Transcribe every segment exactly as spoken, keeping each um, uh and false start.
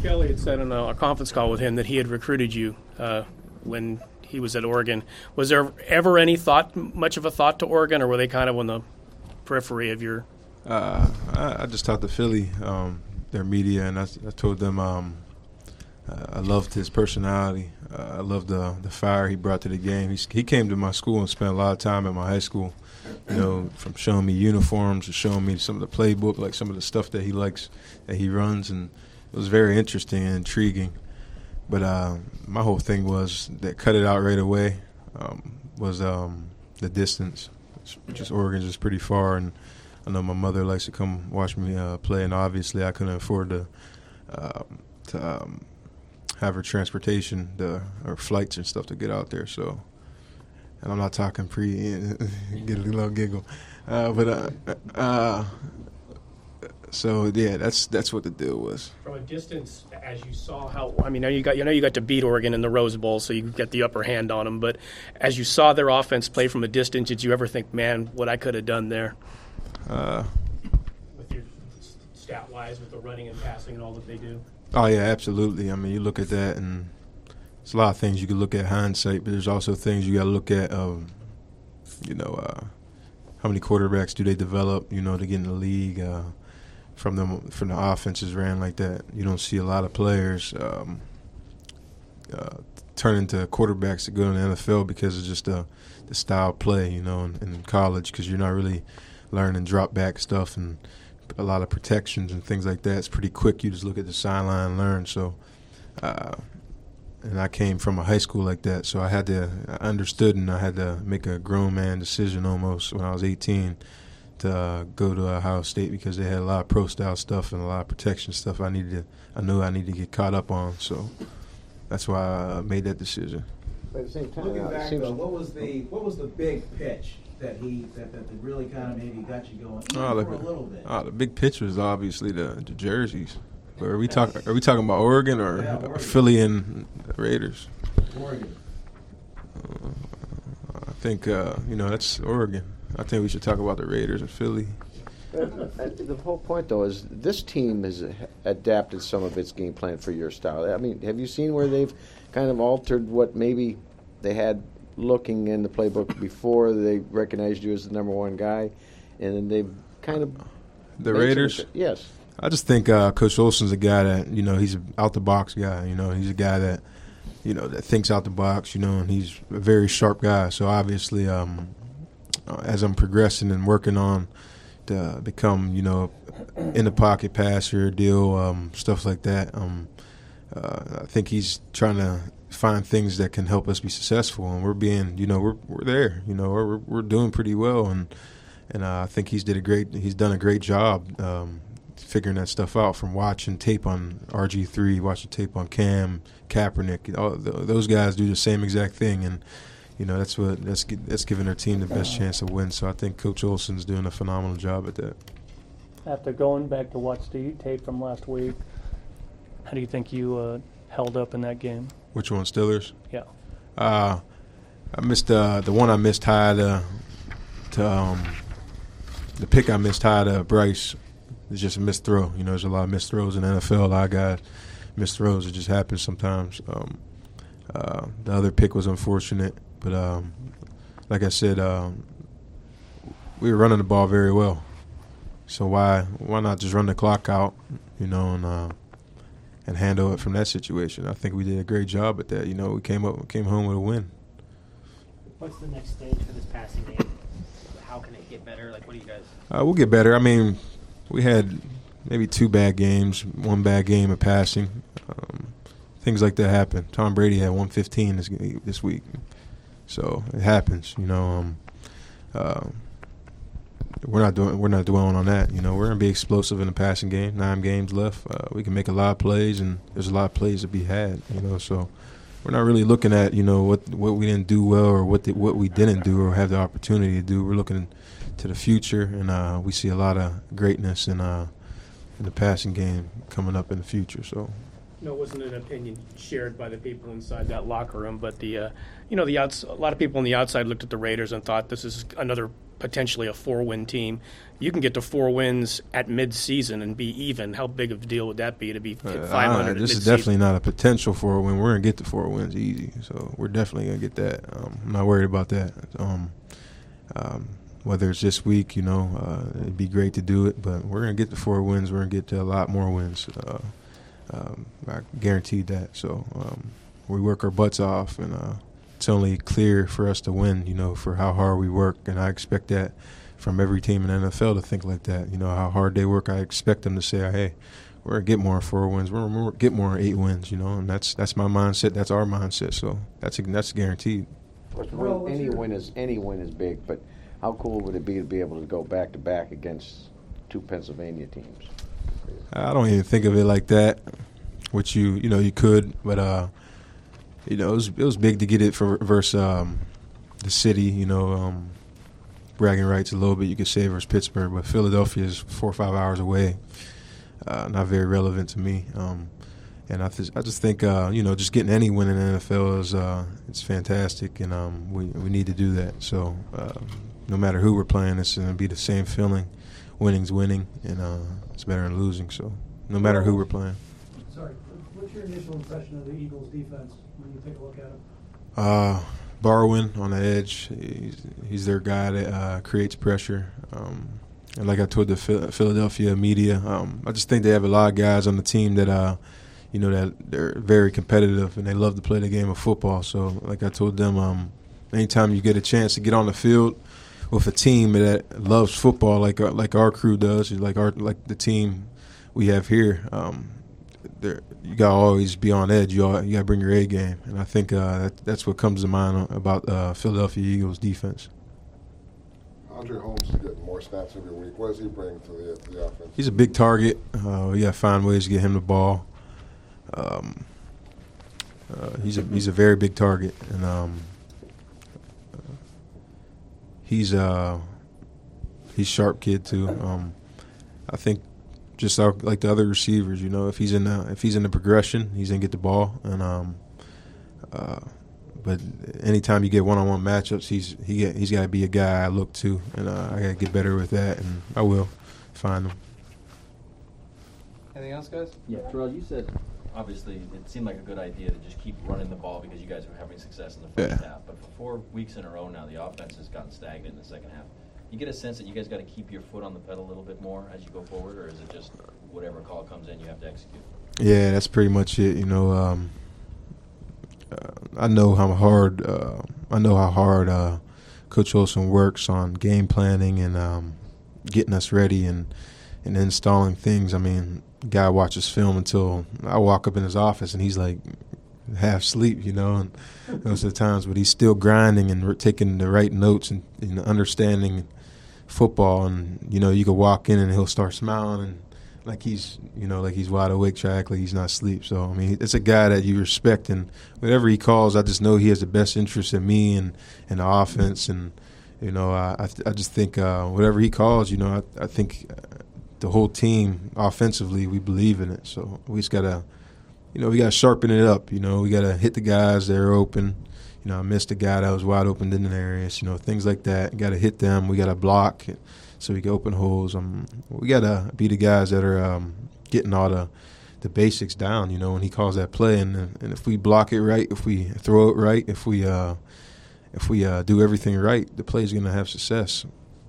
Kelly had said on a, a conference call with him that he had recruited you uh, when he was at Oregon. Was there ever any thought, much of a thought to Oregon, or were they kind of on the periphery of your? Uh, I, I just talked to Philly, um, their media, and I, I told them um, uh, I loved his personality. Uh, I loved the the fire he brought to the game. He, he came to my school and spent a lot of time at my high school. You know, from showing me uniforms to showing me some of the playbook, like some of the stuff that he likes, that he runs, and it was very interesting and intriguing. But uh, my whole thing was that cut it out right away um, was um, the distance. It's just Oregon's just pretty far, and I know my mother likes to come watch me uh, play, and obviously I couldn't afford to uh, to um, have her transportation, the or flights and stuff to get out there. So, and I'm not talking pre, get a little giggle, uh, but uh, uh, so yeah, that's that's what the deal was. From a distance, as you saw how, I mean, now you got you know you got to beat Oregon in the Rose Bowl, so you get the upper hand on them. But as you saw their offense play from a distance, did you ever think, man, what I could have done there? Uh, with your stat wise, with the running and passing and all that they do. Oh yeah, absolutely. I mean, you look at that, and there's a lot of things you can look at hindsight, but there's also things you got to look at. Um, you know, uh, how many quarterbacks do they develop? You know, to get in the league. Uh, From the from the offenses ran like that, you don't see a lot of players um, uh, turn into quarterbacks to go in the N F L because of just the the style of play, you know, in, in college, because you're not really learning drop back stuff and a lot of protections and things like that. It's pretty quick. You just look at the sideline and learn. So, uh, and I came from a high school like that, so I had to I understood and I had to make a grown man decision almost when I was eighteen. To uh, go to Ohio State because they had a lot of pro-style stuff and a lot of protection stuff I needed to, I knew I needed to get caught up on. So that's why I made that decision. But at the same time, looking uh, back seems though, what was the what was the big pitch that he that, that really kind of maybe got you going even oh, the, for a little bit? Oh, the big pitch was obviously the, the jerseys. But are we talking? Are we talking about Oregon or yeah, Oregon. Philly and Raiders? Oregon. Uh, I think uh, you know that's Oregon. I think we should talk about the Raiders and Philly. Uh, the whole point, though, is this team has adapted some of its game plan for your style. I mean, have you seen where they've kind of altered what maybe they had looking in the playbook before they recognized you as the number one guy, and then they've kind of the Raiders? Some, yes. I just think uh, Coach Olson's a guy that, you know, he's an out-the-box guy. You know, he's a guy that, you know, that thinks out the box, you know, and he's a very sharp guy. So, obviously, um, as I'm progressing and working on to become, you know, in the pocket passer, deal, um, stuff like that, um, uh, I think he's trying to find things that can help us be successful. And we're being, you know, we're we're there, you know, we're we're doing pretty well. And and uh, I think he's did a great, he's done a great job um, figuring that stuff out from watching tape on R G three, watching tape on Cam, Kaepernick. All those guys do the same exact thing, and you know, that's what that's that's giving their team the best chance to win. So I think Coach Olson's doing a phenomenal job at that. After going back to watch the tape from last week, how do you think you uh, held up in that game? Which one, Steelers? Yeah. Uh, I missed uh, the one I missed high to, to um, the pick I missed high to Bryce. It's just a missed throw. You know, there's a lot of missed throws in the N F L. A lot of guys miss throws. It just happens sometimes. Um, uh, the other pick was unfortunate. But um, like I said, um, we were running the ball very well. So why why not just run the clock out, you know, and uh, and handle it from that situation? I think we did a great job at that. You know, we came up, we came home with a win. What's the next stage for this passing game? How can it get better? Like, what do you guys? Uh, we'll get better. I mean, we had maybe two bad games, one bad game of passing. Um, things like that happen. Tom Brady had one fifteen this this week. So it happens, you know. Um, uh, we're not doing, we're not dwelling on that. You know, we're gonna be explosive in the passing game. Nine games left. Uh, we can make a lot of plays, and there's a lot of plays to be had. You know, so we're not really looking at, you know, what what we didn't do well or what the, what we didn't do or have the opportunity to do. We're looking to the future, and uh, we see a lot of greatness in uh, in the passing game coming up in the future. So. No, it wasn't an opinion shared by the people inside that locker room, but the, uh, you know, the outs- a lot of people on the outside looked at the Raiders and thought this is another potentially a four-win team. You can get to four wins at mid-season and be even. How big of a deal would that be to be Uh, five hundred? uh, at this is mid-season? definitely not a potential for a win. We're gonna get the four wins easy, so we're definitely gonna get that. Um, I'm not worried about that. Um, um, whether it's this week, you know, uh, it'd be great to do it, but we're gonna get the four wins. We're gonna get to a lot more wins. Uh, um, I guaranteed that. So um, we work our butts off, and uh, it's only clear for us to win. You know, for how hard we work, and I expect that from every team in the N F L to think like that. You know, how hard they work, I expect them to say, hey, we're going to get more in four wins. We're going to get more in eight wins, you know, and that's that's my mindset. That's our mindset. So that's that's guaranteed. Of course, Well, win, what's any your- win is any win is big, but how cool would it be to be able to go back to back against two Pennsylvania teams? I don't even think of it like that, which you, you know, you could, but, uh, you know, it was, it was big to get it for versus um, the city, you know, um, bragging rights a little bit, you could say, versus Pittsburgh, but Philadelphia is four or five hours away. Uh, not very relevant to me. Um, and I, th- I just think, uh, you know, just getting any win in the N F L is uh, it's fantastic, and um, we, we need to do that. So uh, no matter who we're playing, it's going to be the same feeling. Winning's winning, and uh, it's better than losing. So no matter who we're playing. Sorry, what's your initial impression of the Eagles' defense when you take a look at it? Uh, Barwin on the edge, he's, he's their guy that uh, creates pressure. Um, and like I told the Philadelphia media, um, I just think they have a lot of guys on the team that, uh, you know, that they're very competitive and they love to play the game of football. So like I told them, um, anytime you get a chance to get on the field with a team that loves football, like our, like our crew does, like our like the team we have here, um, there you gotta always be on edge. You all, you gotta bring your A game, and I think uh, that, that's what comes to mind about uh, Philadelphia Eagles defense. Andre Holmes is getting more snaps every week. What does he bring to the, the offense? He's a big target. Uh, we gotta find ways to get him the ball. Um, uh, he's a he's a very big target, and um, uh, he's uh he's sharp kid too. Um, I think. Just like the other receivers, you know, if he's in the if he's in the progression, he's gonna get the ball. And um, uh, but anytime you get one-on-one matchups, he's he get, he's got to be a guy I look to, and uh, I got to get better with that, and I will find him. Anything else, guys? Yeah, Terrell, you said obviously it seemed like a good idea to just keep running the ball because you guys were having success in the first Yeah. half. But for four weeks in a row now, the offense has gotten stagnant in the second half. You get a sense that you guys got to keep your foot on the pedal a little bit more as you go forward, or is it just whatever call comes in, you have to execute? Yeah, that's pretty much it. You know, um, uh, I know how hard uh, I know how hard uh, Coach Olson works on game planning and um, getting us ready and and installing things. I mean, guy watches film until I walk up in his office and he's like half asleep, you know, and those are the times but he's still grinding and re- taking the right notes and, and understanding football. And you know, you could walk in and he'll start smiling and like he's, you know, like he's wide awake, tracking, he's not asleep. So I mean, it's a guy that you respect, and whatever he calls, I just know he has the best interest in me and, and the offense. And you know, I I, I just think uh, whatever he calls, you know, I, I think the whole team offensively we believe in it. So we just gotta, you know, we gotta sharpen it up. You know, we gotta hit the guys that are open. You know, I missed a guy that was wide open in the areas. You know, things like that. You gotta hit them. We gotta block so we can open holes. Um, we gotta be the guys that are um, getting all the the basics down. You know, when he calls that play, and and if we block it right, if we throw it right, if we uh, if we uh, do everything right, the play's gonna have success.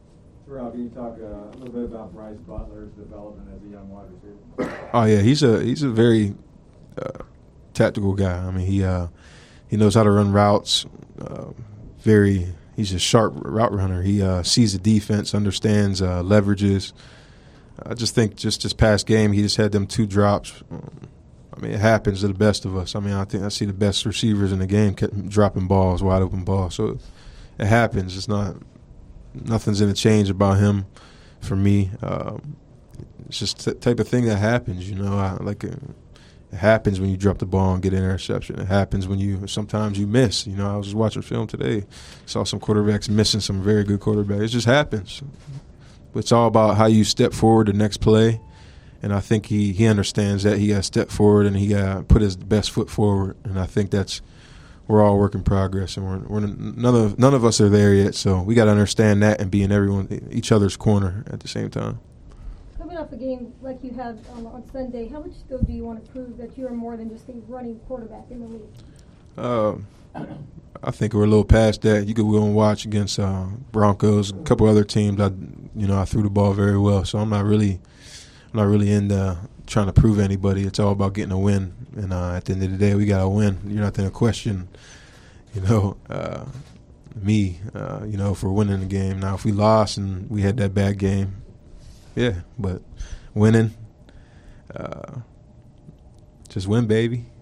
Rob, can you talk uh, a little bit about Bryce Butler's development as a young wide receiver? Oh yeah, he's a he's a very uh, tactical guy. I mean, he uh, he knows how to run routes. Uh, very, he's a sharp route runner. He uh, sees the defense, understands uh, leverages. I just think just this past game, he just had them two drops. Um, I mean, it happens to the best of us. I mean, I think I see the best receivers in the game dropping balls, wide open balls. So it happens. It's not nothing's going to change about him for me. Um, it's just the type of thing that happens, you know. I, like uh, it happens when you drop the ball and get an interception. It happens when you sometimes you miss. You know, I was just watching film today, saw some quarterbacks missing some very good quarterbacks. It just happens. But it's all about how you step forward the next play, and I think he, he understands that he got to step forward and he got to put his best foot forward, and I think that's we're all work in progress, and we're, we're none of none of us are there yet. So we got to understand that and be in everyone each other's corner at the same time. Coming off a game like you had um, on Sunday, how much still do you want to prove that you are more than just a running quarterback in the league? Uh, I think we're a little past that. You could go and watch against uh, Broncos, a couple other teams. I, you know, I threw the ball very well, so I'm not really, I'm not really into trying to prove anybody. It's all about getting a win, and uh, at the end of the day, we got to win. You're not going to question, you know, uh, me, uh, you know, for winning the game. Now, if we lost and we had that bad game, yeah, but winning, uh, just win, baby.